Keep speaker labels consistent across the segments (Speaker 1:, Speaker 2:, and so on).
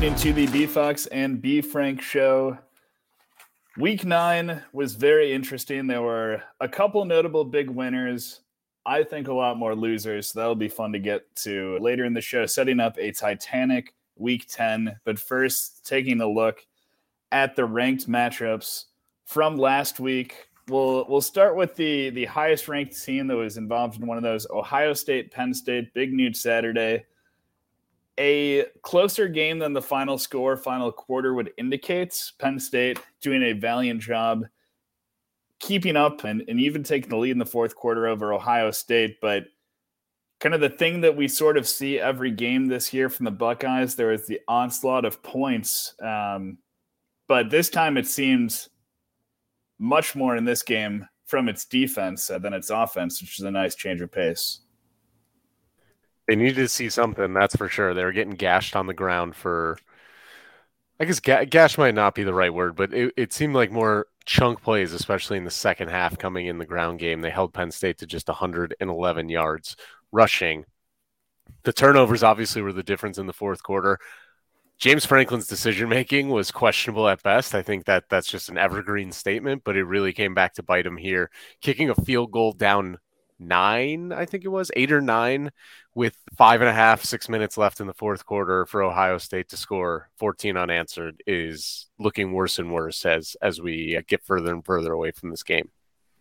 Speaker 1: listening to the B Fox and B Frank show. Week 9 was very interesting. There were a couple notable big winners. I think a lot more losers. So that'll be fun to get to later in the show, setting up a Titanic Week 10. But first, taking a look at the ranked matchups from last week. We'll start with the highest ranked team that was involved in one of those. Ohio State, Penn State, big news Saturday. A closer game than the final score, final quarter would indicate. Penn State doing a valiant job keeping up and even taking the lead in the fourth quarter over Ohio State. But kind of the thing that we sort of see every game this year from the Buckeyes, there is the onslaught of points. But this time it seems much more in this game from its defense than its offense, which is a nice change of pace.
Speaker 2: They needed to see something, that's for sure. They were getting gashed on the ground for, I guess gash might not be the right word, but it seemed like more chunk plays, especially in the second half coming in the ground game. They held Penn State to just 111 yards rushing. The turnovers obviously were the difference in the fourth quarter. James Franklin's decision-making was questionable at best. I think that's just an evergreen statement, but it really came back to bite him here. Kicking a field goal down 9, I think it was 8 or 9, with 5.5, 6 minutes left in the fourth quarter for Ohio State to score 14 unanswered is looking worse and worse as we get further and further away from this game.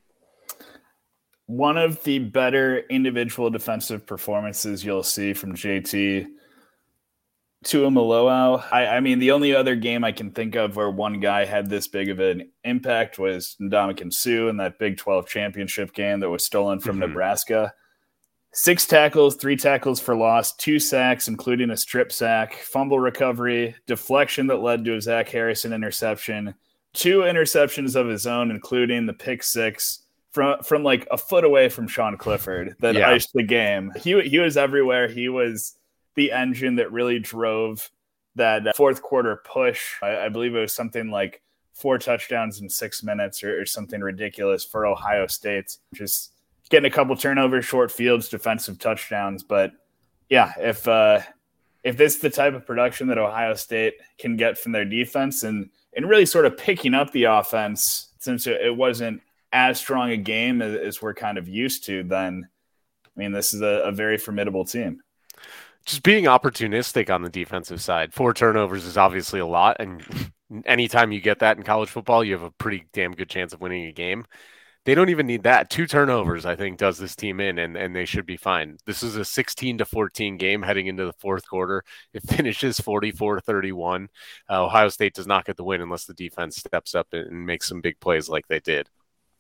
Speaker 1: One of the better individual defensive performances you'll see from JT Tuimoloau. I mean, the only other game I can think of where one guy had this big of an impact was Ndamukong Suh in that Big 12 championship game that was stolen from Nebraska. 6 tackles, 3 tackles for loss, 2 sacks, including a strip sack, fumble recovery, deflection that led to a Zach Harrison interception, 2 interceptions of his own, including the pick 6 from like a foot away from Sean Clifford that iced the game. He was everywhere. He was the engine that really drove that fourth quarter push. I believe it was something like 4 touchdowns in 6 minutes or something ridiculous for Ohio State. Just getting a couple turnovers, short fields, defensive touchdowns. But yeah, if this is the type of production that Ohio State can get from their defense and really sort of picking up the offense, since it wasn't as strong a game as we're kind of used to, then, I mean, this is a very formidable team.
Speaker 2: Just being opportunistic on the defensive side. 4 turnovers is obviously a lot, and anytime you get that in college football, you have a pretty damn good chance of winning a game. They don't even need that. 2 turnovers, I think, does this team in, and they should be fine. This is a 16-14 game heading into the fourth quarter. It finishes 44-31. Ohio State does not get the win unless the defense steps up and makes some big plays like they did.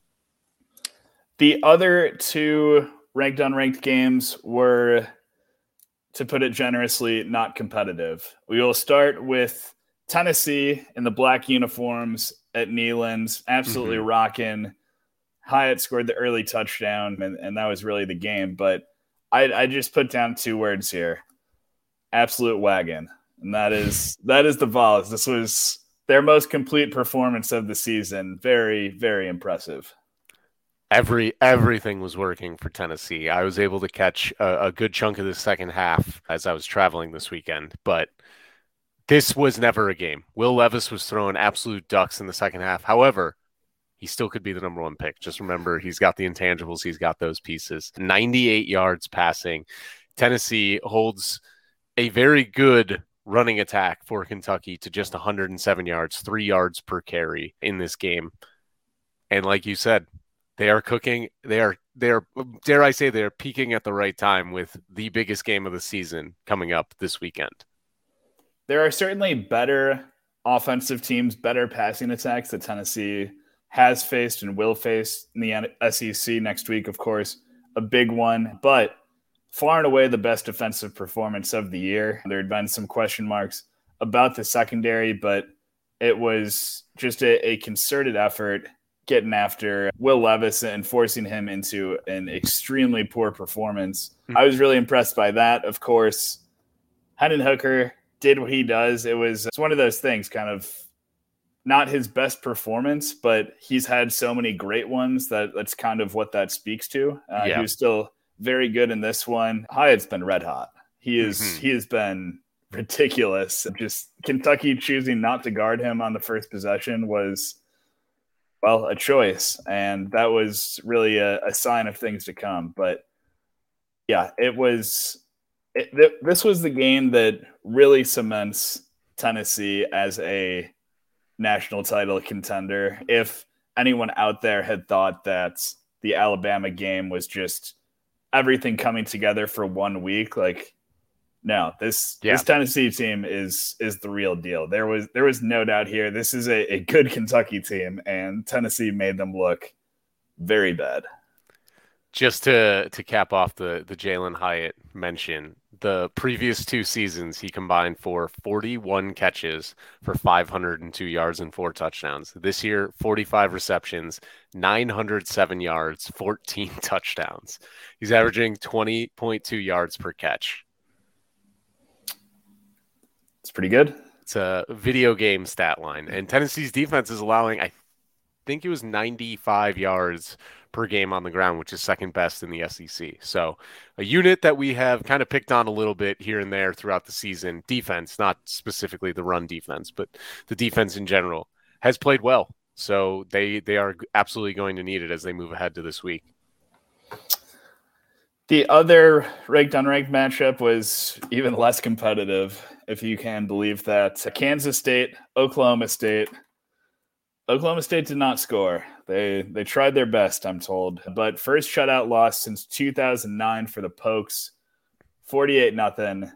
Speaker 1: The other 2 ranked unranked games were, to put it generously, not competitive. We will start with Tennessee in the black uniforms at Neyland, absolutely rocking. Hyatt scored the early touchdown, and that was really the game. But I just put down 2 words here: absolute wagon, and that is the Vols. This was their most complete performance of the season. Very, very impressive.
Speaker 2: Everything was working for Tennessee. I was able to catch a good chunk of the second half as I was traveling this weekend, but this was never a game. Will Levis was throwing absolute ducks in the second half. However, he still could be the number 1 pick. Just remember, he's got the intangibles. He's got those pieces. 98 yards passing. Tennessee holds a very good running attack for Kentucky to just 107 yards, 3 yards per carry in this game. And like you said, they are cooking. They are, dare I say, they're peaking at the right time with the biggest game of the season coming up this weekend.
Speaker 1: There are certainly better offensive teams, better passing attacks that Tennessee has faced and will face in the SEC next week, of course, a big one, but far and away the best defensive performance of the year. There had been some question marks about the secondary, but it was just a concerted effort getting after Will Levis and forcing him into an extremely poor performance. I was really impressed by that. Of course, Hendon Hooker did what he does. It's one of those things, kind of not his best performance, but he's had so many great ones that's kind of what that speaks to. He was still very good in this one. Hyatt's been red hot. He has been ridiculous. Just Kentucky choosing not to guard him on the first possession was, well, a choice. And that was really a sign of things to come. But yeah, this was the game that really cements Tennessee as a national title contender. If anyone out there had thought that the Alabama game was just everything coming together for 1 week, like, no, this Tennessee team is the real deal. There was no doubt here. This is a good Kentucky team, and Tennessee made them look very bad.
Speaker 2: Just to cap off the Jalin Hyatt mention, the previous 2 seasons he combined for 41 catches for 502 yards and 4 touchdowns. This year, 45 receptions, 907 yards, 14 touchdowns. He's averaging 20.2 yards per catch.
Speaker 1: It's pretty good.
Speaker 2: It's a video game stat line. And Tennessee's defense is allowing, I think it was 95 yards per game on the ground, which is second best in the SEC. So a unit that we have kind of picked on a little bit here and there throughout the season. Defense, not specifically the run defense, but the defense in general has played well. So they are absolutely going to need it as they move ahead to this week.
Speaker 1: The other ranked-unranked matchup was even less competitive, if you can believe that. Kansas State, Oklahoma State. Oklahoma State did not score. They tried their best, I'm told. But first shutout loss since 2009 for the Pokes, 48-0.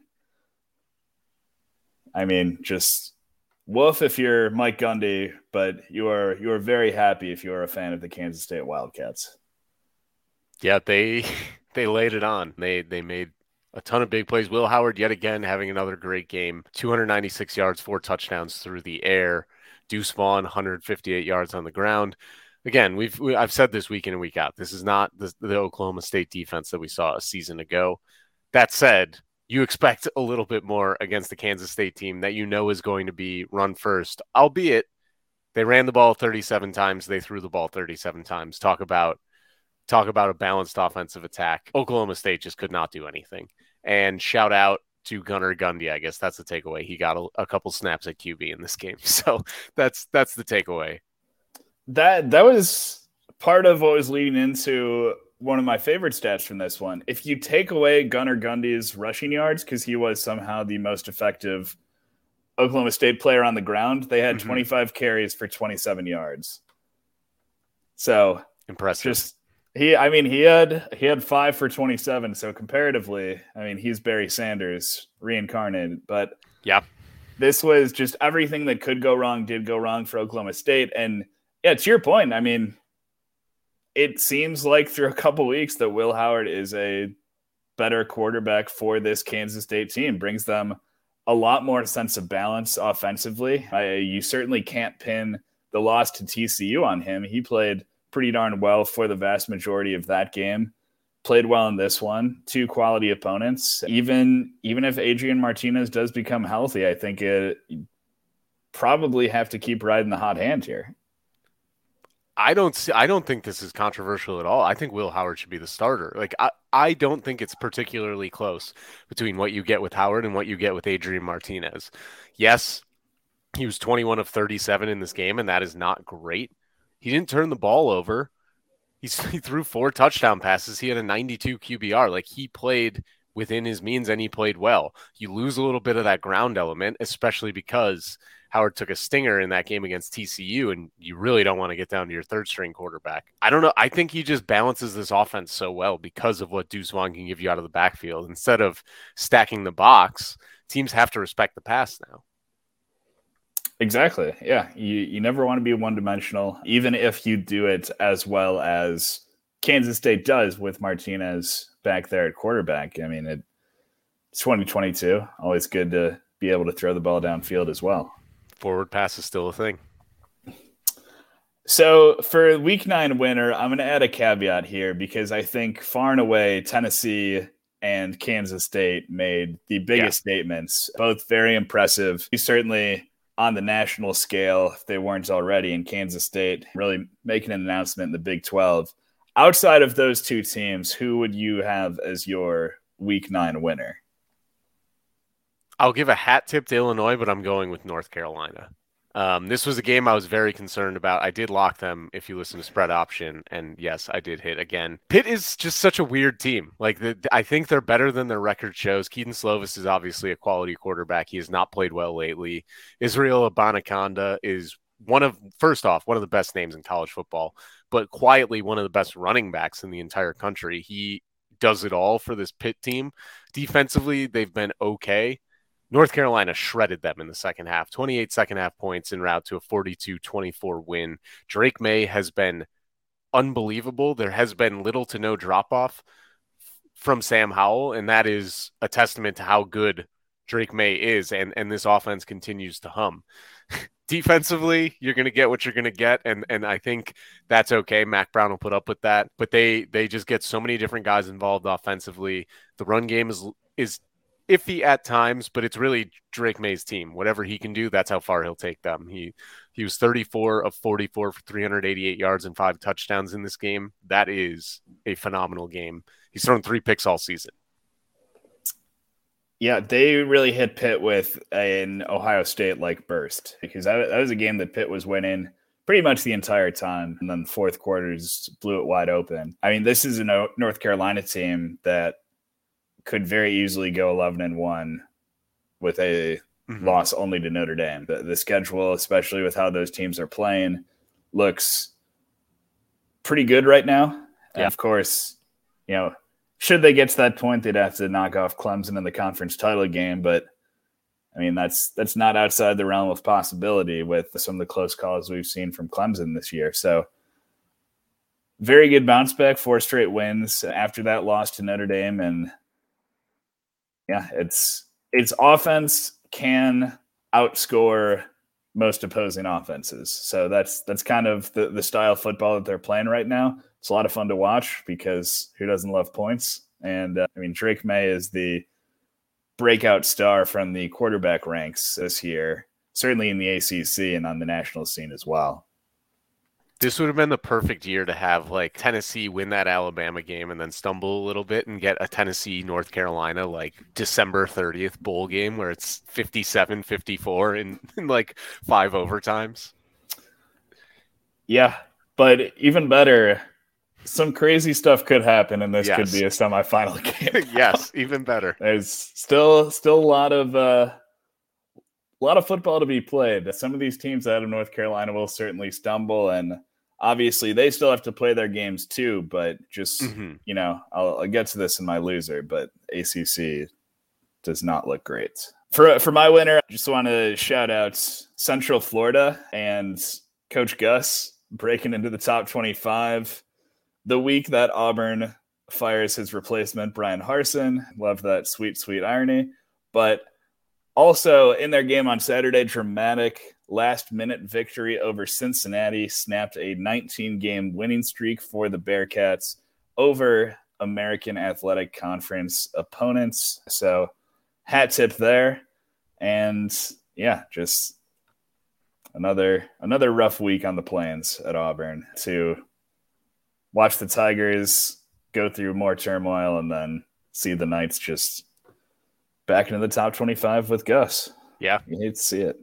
Speaker 1: I mean, just woof if you're Mike Gundy, but you are very happy if you're a fan of the Kansas State Wildcats.
Speaker 2: Yeah, they laid it on. They made a ton of big plays. Will Howard, yet again, having another great game. 296 yards, 4 touchdowns through the air. Deuce Vaughn, 158 yards on the ground. Again, I've said this week in and week out, this is not the Oklahoma State defense that we saw a season ago. That said, you expect a little bit more against the Kansas State team that you know is going to be run first, albeit they ran the ball 37 times. They threw the ball 37 times. Talk about a balanced offensive attack. Oklahoma State just could not do anything. And shout out to Gunnar Gundy. I guess that's the takeaway. He got a couple snaps at QB in this game. So that's the takeaway.
Speaker 1: That was part of what was leading into one of my favorite stats from this one. If you take away Gunnar Gundy's rushing yards, because he was somehow the most effective Oklahoma State player on the ground, they had 25 carries for 27 yards. So
Speaker 2: impressive.
Speaker 1: He had 5 for 27. So comparatively, I mean, he's Barry Sanders reincarnated. But
Speaker 2: yeah,
Speaker 1: this was just everything that could go wrong did go wrong for Oklahoma State. And yeah, to your point, I mean, it seems like through a couple weeks that Will Howard is a better quarterback for this Kansas State team. Brings them a lot more sense of balance offensively. You certainly can't pin the loss to TCU on him. He played pretty darn well for the vast majority of that game. Played well in this one. 2 quality opponents. Even if Adrian Martinez does become healthy, I think you probably have to keep riding the hot hand here.
Speaker 2: I don't think this is controversial at all. I think Will Howard should be the starter. Like I don't think it's particularly close between what you get with Howard and what you get with Adrian Martinez. Yes, he was 21 of 37 in this game, and that is not great. He didn't turn the ball over. He threw 4 touchdown passes. He had a 92 QBR. Like, he played within his means, and he played well. You lose a little bit of that ground element, especially because Howard took a stinger in that game against TCU, and you really don't want to get down to your third-string quarterback. I don't know. I think he just balances this offense so well because of what Deuce Vaughn can give you out of the backfield. Instead of stacking the box, teams have to respect the pass now.
Speaker 1: Exactly. Yeah. You never want to be one-dimensional, even if you do it as well as Kansas State does with Martinez back there at quarterback. I mean, it's 2022. Always good to be able to throw the ball downfield as well.
Speaker 2: Forward pass is still a thing.
Speaker 1: So for Week 9 winner, I'm going to add a caveat here because I think far and away Tennessee and Kansas State made the biggest statements, both very impressive. Certainly on the national scale, if they weren't already, in Kansas State really making an announcement in the Big 12. Outside of those 2 teams, who would you have as your Week 9 winner?
Speaker 2: I'll give a hat tip to Illinois, but I'm going with North Carolina. This was a game I was very concerned about. I did lock them if you listen to spread option, and yes, I did hit again. Pitt is just such a weird team. Like I think they're better than their record shows. Keaton Slovis is obviously a quality quarterback. He has not played well lately. Israel Abanikanda is first off, one of the best names in college football, but quietly one of the best running backs in the entire country. He does it all for this Pitt team. Defensively, they've been okay. North Carolina shredded them in the second half, 28 second half points en route to a 42-24 win. Drake May has been unbelievable. There has been little to no drop off from Sam Howell, and that is a testament to how good Drake May is, and this offense continues to hum. Defensively, you're going to get what you're going to get, and I think that's okay. Mac Brown will put up with that, but they just get so many different guys involved offensively. The run game is iffy at times, but it's really Drake May's team. Whatever he can do, that's how far he'll take them. He was 34 of 44 for 388 yards and 5 touchdowns in this game. That is a phenomenal game. He's thrown 3 picks all season.
Speaker 1: Yeah, they really hit Pitt with an Ohio State-like burst, because that was a game that Pitt was winning pretty much the entire time, and then the fourth quarter just blew it wide open. I mean, this is a North Carolina team that could very easily go 11-1 with a loss only to Notre Dame. The schedule, especially with how those teams are playing, looks pretty good right now. Yeah. And of course, should they get to that point, they'd have to knock off Clemson in the conference title game. But I mean, that's not outside the realm of possibility with some of the close calls we've seen from Clemson this year. So very good bounce back, 4 straight wins after that loss to Notre Dame. And yeah, its offense can outscore most opposing offenses. So that's kind of the style of football that they're playing right now. It's a lot of fun to watch because who doesn't love points? And I mean, Drake May is the breakout star from the quarterback ranks this year, certainly in the ACC and on the national scene as well.
Speaker 2: This would have been the perfect year to have like Tennessee win that Alabama game and then stumble a little bit and get a Tennessee North Carolina like December 30th bowl game where it's 57-54 in like 5 overtimes.
Speaker 1: Yeah, but even better, some crazy stuff could happen, and this could be a semifinal game.
Speaker 2: Yes, even better.
Speaker 1: There's still a lot of football to be played. Some of these teams out of North Carolina will certainly stumble, and obviously they still have to play their games too. But just I'll get to this in my loser, but ACC does not look great. For my winner, I just want to shout out Central Florida and Coach Gus breaking into the top 25. The week that Auburn fires his replacement, Brian Harsin. Love that sweet, sweet irony. But also in their game on Saturday, dramatic last-minute victory over Cincinnati snapped a 19-game winning streak for the Bearcats over American Athletic Conference opponents. So hat tip there. And yeah, just another rough week on the Plains at Auburn to watch the Tigers go through more turmoil and then see the Knights just back into the top 25 with Gus.
Speaker 2: Yeah.
Speaker 1: You hate to see it.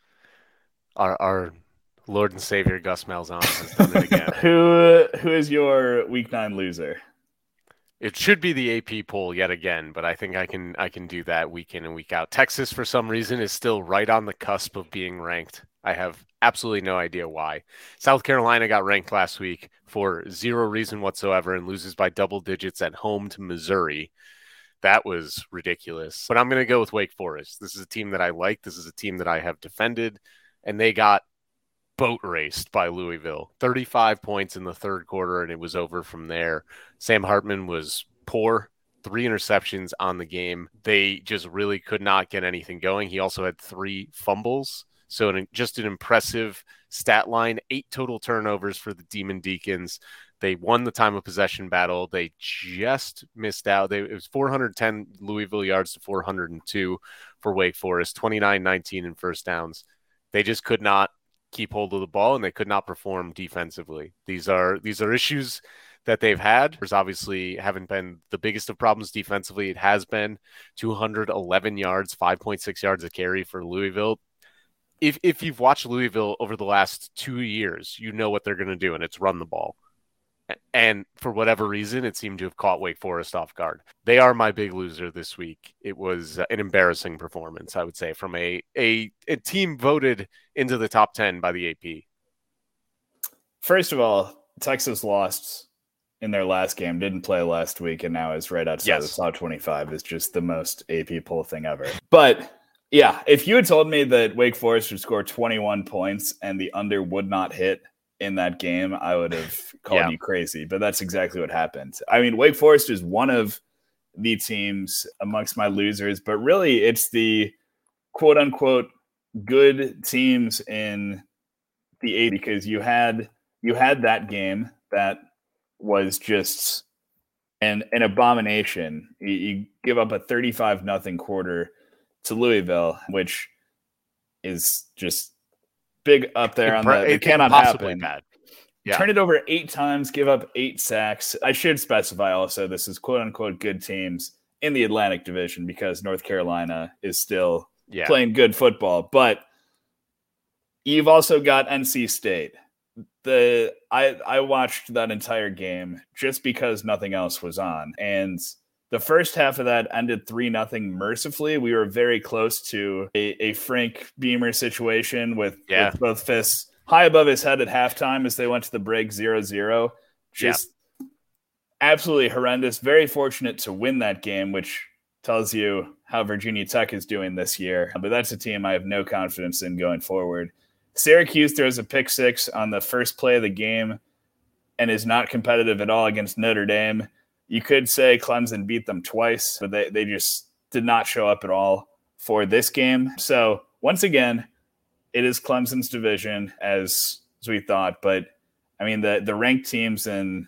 Speaker 2: Our Lord and Savior Gus Malzahn has done it again.
Speaker 1: Who is your Week 9 loser?
Speaker 2: It should be the AP poll yet again, but I think I can do that week in and week out. Texas, for some reason, is still right on the cusp of being ranked. I have absolutely no idea why. South Carolina got ranked last week for zero reason whatsoever and loses by double digits at home to Missouri. That was ridiculous. But I'm going to go with Wake Forest. This is a team that I like. This is a team that I have defended, and they got boat raced by Louisville. 35 points in the third quarter, and it was over from there. Sam Hartman was poor. 3 interceptions on the game. They just really could not get anything going. He also had 3 fumbles. So just an impressive stat line. 8 total turnovers for the Demon Deacons. They won the time of possession battle. They just missed out. It was 410 Louisville yards to 402 for Wake Forest, 29-19 in first downs. They just could not keep hold of the ball, and they could not perform defensively. These are issues that they've had. There's obviously haven't been the biggest of problems defensively. It has been 211 yards, 5.6 yards a carry for Louisville. If you've watched Louisville over the last 2 years, you know what they're going to do, and it's run the ball. And for whatever reason, it seemed to have caught Wake Forest off guard. They are my big loser this week. It was an embarrassing performance, I would say, from a team voted into the top 10 by the AP.
Speaker 1: First of all, Texas lost in their last game, didn't play last week, and now is right outside the top 25. Is just the most AP poll thing ever. But yeah, if you had told me that Wake Forest would score 21 points and the under would not hit in that game, I would have called you crazy, but that's exactly what happened. I mean, Wake Forest is one of the teams amongst my losers, but really it's the quote unquote good teams in the 80, because you had that game that was just an abomination. You give up a 35-0 quarter to Louisville, which is just big up there on the it cannot happen.
Speaker 2: Bad. Yeah.
Speaker 1: Turn it over 8 times, give up 8 sacks. I should specify also this is quote unquote good teams in the Atlantic Division, because North Carolina is still playing good football. But you've also got NC State. I watched that entire game just because nothing else was on. And the first half of that ended 3-0 mercifully. We were very close to a Frank Beamer situation with both fists high above his head at halftime as they went to the break 0-0. Just absolutely horrendous. Very fortunate to win that game, which tells you how Virginia Tech is doing this year. But that's a team I have no confidence in going forward. Syracuse throws a pick 6 on the first play of the game and is not competitive at all against Notre Dame. You could say Clemson beat them twice, but they just did not show up at all for this game. So once again, it is Clemson's division as we thought. But I mean, the ranked teams in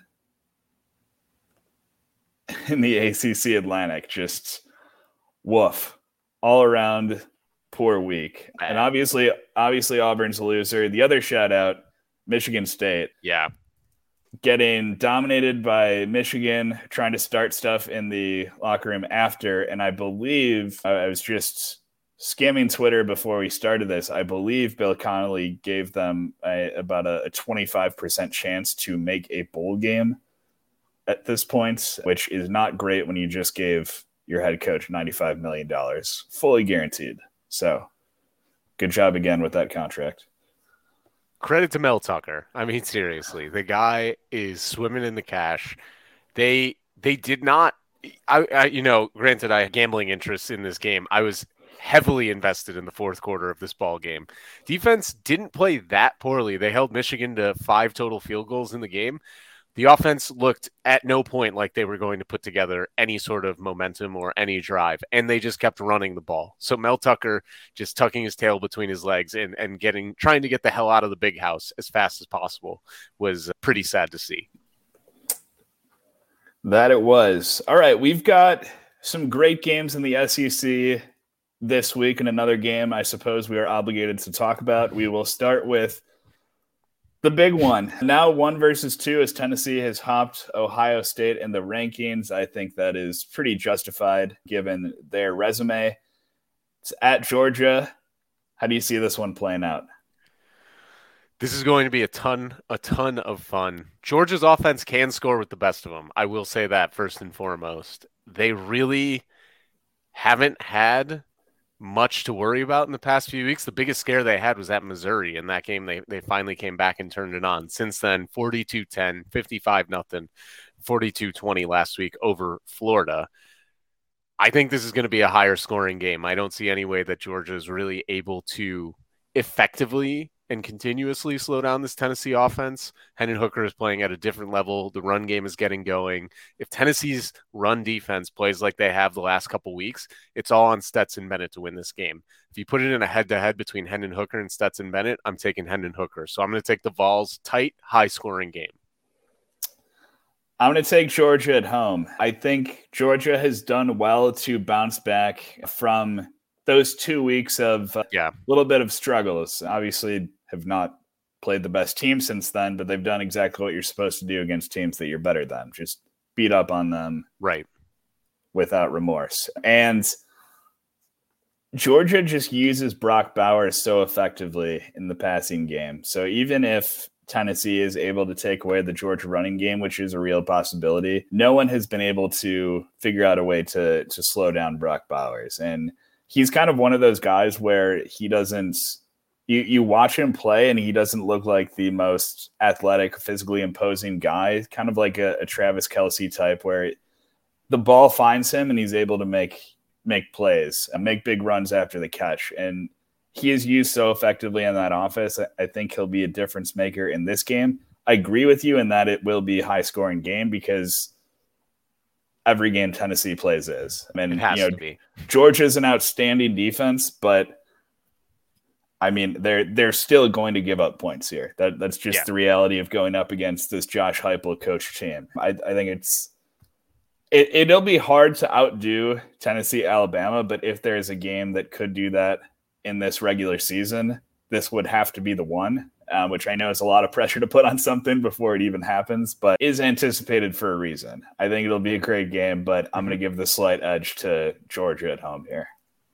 Speaker 1: the ACC Atlantic, just woof, all around poor week. And obviously Auburn's a loser. The other shout out, Michigan State.
Speaker 2: Yeah.
Speaker 1: Getting dominated by Michigan, trying to start stuff in the locker room after. And I believe, I was just skimming Twitter before we started this, I believe Bill Connolly gave them about a 25% chance to make a bowl game at this point, which is not great when you just gave your head coach $95 million, fully guaranteed. So good job again with that contract.
Speaker 2: Credit to Mel Tucker. I mean, seriously, the guy is swimming in the cash. They did not. Granted, I had gambling interests in this game. I was heavily invested in the fourth quarter of this ball game. Defense didn't play that poorly. They held Michigan to 5 total field goals in the game. The offense looked at no point like they were going to put together any sort of momentum or any drive, and they just kept running the ball. So Mel Tucker just tucking his tail between his legs and trying to get the hell out of the big house as fast as possible was pretty sad to see.
Speaker 1: That it was. All right, we've got some great games in the SEC this week, and another game I suppose we are obligated to talk about. We will start with the big one. Now 1 versus 2 as Tennessee has hopped Ohio State in the rankings. I think that is pretty justified given their resume. It's at Georgia. How do you see this one playing out?
Speaker 2: This is going to be a ton of fun. Georgia's offense can score with the best of them. I will say that first and foremost. They really haven't had much to worry about in the past few weeks. The biggest scare they had was at Missouri. In that game, they finally came back and turned it on. Since then, 42-10, 55-0, 42-20 last week over Florida. I think this is going to be a higher scoring game. I don't see any way that Georgia is really able to effectively and continuously slow down this Tennessee offense. Hendon Hooker is playing at a different level. The run game is getting going. If Tennessee's run defense plays like they have the last couple weeks, it's all on Stetson Bennett to win this game. If you put it in a head-to-head between Hendon Hooker and Stetson Bennett, I'm taking Hendon Hooker. So I'm going to take the Vols. Tight, high-scoring game.
Speaker 1: I'm going to take Georgia at home. I think Georgia has done well to bounce back from those 2 weeks of a little bit of struggles. Obviously have not played the best team since then, but they've done exactly what you're supposed to do against teams that you're better than. Just beat up on them
Speaker 2: right
Speaker 1: without remorse. And Georgia just uses Brock Bowers so effectively in the passing game. So even if Tennessee is able to take away the Georgia running game, which is a real possibility, no one has been able to figure out a way to slow down Brock Bowers. And he's kind of one of those guys where he doesn't – you watch him play and he doesn't look like the most athletic, physically imposing guy, kind of like a Travis Kelce type where the ball finds him and he's able to make plays and make big runs after the catch. And he is used so effectively in that offense. I think he'll be a difference maker in this game. I agree with you in that it will be a high scoring game because every game Tennessee plays is. I mean,
Speaker 2: it has to be.
Speaker 1: Georgia's an outstanding defense, but I mean, they're still going to give up points here. That's just the reality of going up against this Josh Heupel coach team. I think it'll be hard to outdo Tennessee, Alabama, but if there's a game that could do that in this regular season, this would have to be the one, which I know is a lot of pressure to put on something before it even happens, but is anticipated for a reason. I think it'll be a great game, but I'm going to give the slight edge to Georgia at home here.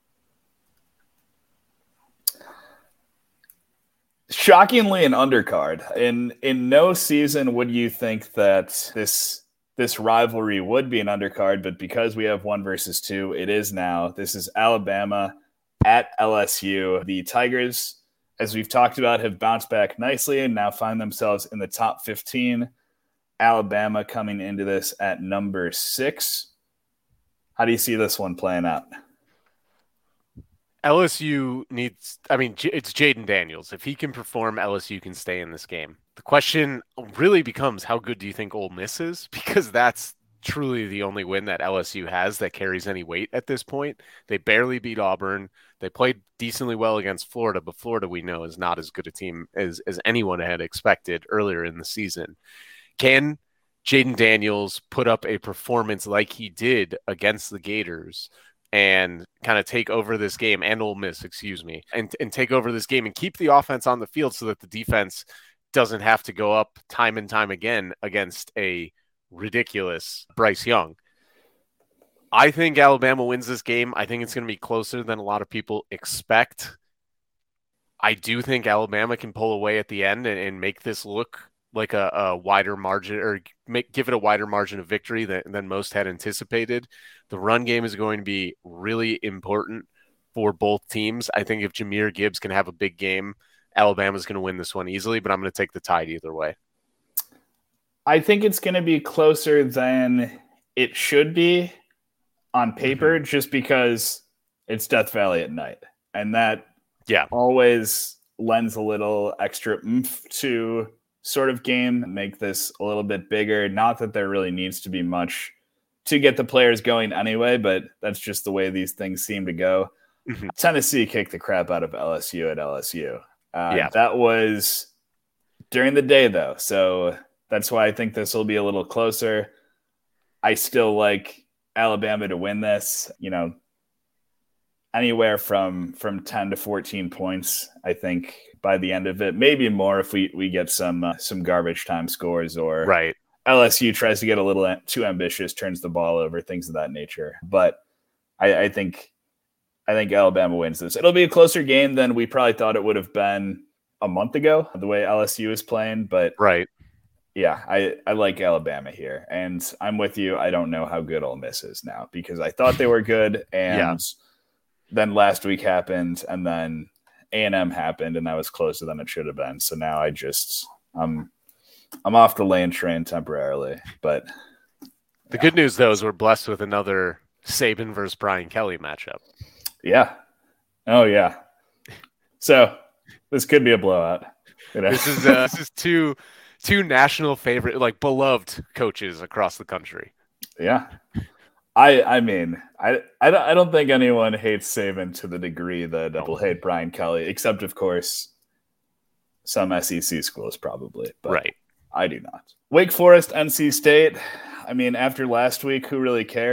Speaker 1: Shockingly, an undercard. In no season would you think that this rivalry would be an undercard, but because we have 1 versus 2, it is now. This is Alabama at LSU. The Tigers, as we've talked about, have bounced back nicely and now find themselves in the top 15. Alabama coming into this at number 6. How do you see this one playing out?
Speaker 2: LSU needs – I mean, it's Jaden Daniels. If he can perform, LSU can stay in this game. The question really becomes, how good do you think Ole Miss is? Because that's truly the only win that LSU has that carries any weight at this point. They barely beat Auburn. They played decently well against Florida, but Florida, we know, is not as good a team as anyone had expected earlier in the season. Can Jaden Daniels put up a performance like he did against the Gators and kind of take over this game, and Ole Miss, and take over this game and keep the offense on the field so that the defense doesn't have to go up time and time again against a ridiculous Bryce Young? I think Alabama wins this game. I think it's going to be closer than a lot of people expect. I do think Alabama can pull away at the end and make this look like a wider margin, or give it a wider margin of victory than most had anticipated. The run game is going to be really important for both teams. I think if Jahmyr Gibbs can have a big game, Alabama's going to win this one easily, but I'm going to take the Tide either way. I
Speaker 1: think it's going to be closer than it should be on paper, just because it's Death Valley at night. And that always lends a little extra oomph to sort of game, make this a little bit bigger. Not that there really needs to be much to get the players going anyway, but that's just the way these things seem to go. Tennessee kicked the crap out of LSU at LSU. That was during the day, though. So that's why I think this will be a little closer. I still like Alabama to win this, anywhere from 10 to 14 points, I think, by the end of it. Maybe more if we get some garbage time scores, or LSU tries to get a little too ambitious, turns the ball over, things of that nature. But I think Alabama wins this. It'll be a closer game than we probably thought it would have been a month ago, the way LSU is playing. But yeah, I like Alabama here. And I'm with you. I don't know how good Ole Miss is now, because I thought they were good. And then last week happened, and then A&M happened, and that was closer than it should have been. So now I'm off the lane train temporarily. But
Speaker 2: the good news, though, is we're blessed with another Saban versus Brian Kelly matchup.
Speaker 1: Yeah. Oh, yeah. So this could be a blowout.
Speaker 2: This is two national favorite, like beloved coaches across the country.
Speaker 1: Yeah. I mean, I don't think anyone hates Saban to the degree that will hate Brian Kelly, except, of course, some SEC schools probably. But I do not. Wake Forest, NC State. I mean, after last week, who really cares?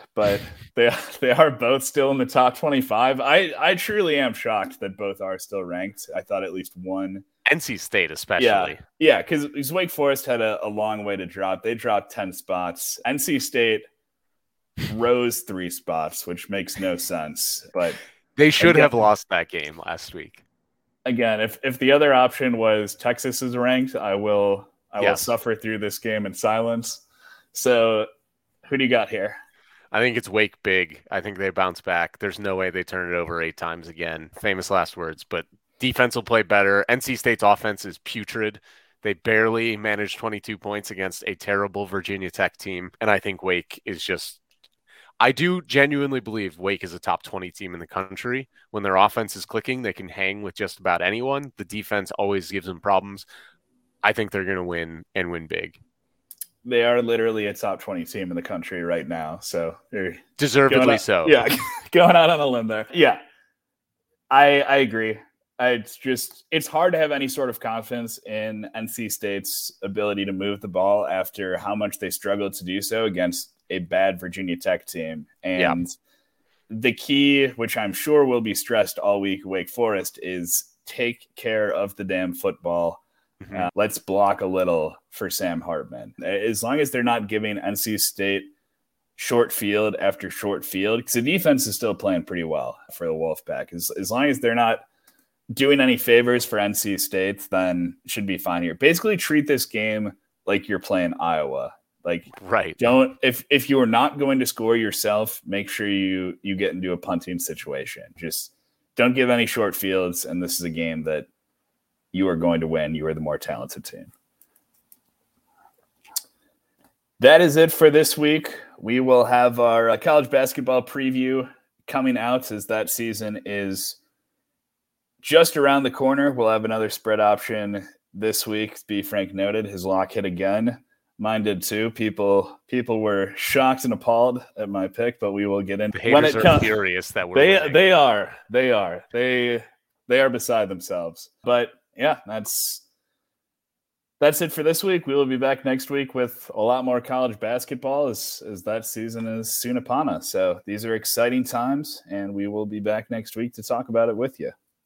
Speaker 1: but they are both still in the top 25. I truly am shocked that both are still ranked. I thought at least one.
Speaker 2: NC State especially.
Speaker 1: Yeah, because Wake Forest had a long way to drop. They dropped 10 spots. NC State rose 3 spots, which makes no sense. But
Speaker 2: they should have lost that game last week.
Speaker 1: Again, if the other option was Texas is ranked, I will suffer through this game in silence. So who do you got here?
Speaker 2: I think it's Wake big. I think they bounce back. There's no way they turn it over 8 times again. Famous last words, but defense will play better. NC State's offense is putrid. They barely managed 22 points against a terrible Virginia Tech team. And I think Wake is I do genuinely believe Wake is a top 20 team in the country. When their offense is clicking, they can hang with just about anyone. The defense always gives them problems. I think they're going to win and win big.
Speaker 1: They are literally a top 20 team in the country right now. So they're
Speaker 2: deservedly so.
Speaker 1: Yeah, going out on a limb there. Yeah, I agree. It's hard to have any sort of confidence in NC State's ability to move the ball after how much they struggled to do so against a bad Virginia Tech team. And the key, which I'm sure will be stressed all week, Wake Forest, is take care of the damn football. Mm-hmm. Let's block a little for Sam Hartman. As long as they're not giving NC State short field after short field, because the defense is still playing pretty well for the Wolfpack. As long as they're not doing any favors for NC State, then should be fine here. Basically treat this game like you're playing Iowa.
Speaker 2: Right.
Speaker 1: If you are not going to score yourself, make sure you get into a punting situation. Just don't give any short fields. And this is a game that you are going to win. You are the more talented team. That is it for this week. We will have our college basketball preview coming out as that season is just around the corner. We'll have another spread option this week. B. Frank noted his lock hit again. Mine did too. People were shocked and appalled at my pick, but we will get into
Speaker 2: the haters are furious that we're
Speaker 1: they are beside themselves. But yeah, that's it for this week. We will be back next week with a lot more college basketball as that season is soon upon us. So these are exciting times, and we will be back next week to talk about it with you.